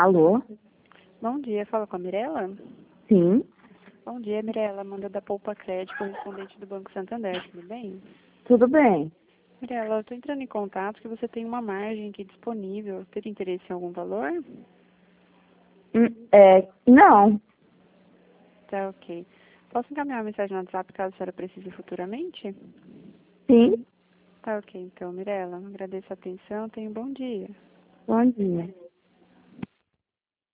Alô? Bom dia, fala com a Mirela? Sim, Bom dia, Mirela, Amanda da Poupa Crédito, correspondente do Banco Santander, tudo bem? tudo bem. Mirela, eu estou entrando em contato que você tem uma margem aqui disponível. Teria interesse em algum valor? Não. Tá, ok. Posso encaminhar uma mensagem no WhatsApp caso a senhora precise futuramente? Sim, Tá, ok. Então, Mirela, agradeço a atenção, tenha um bom dia. bom dia.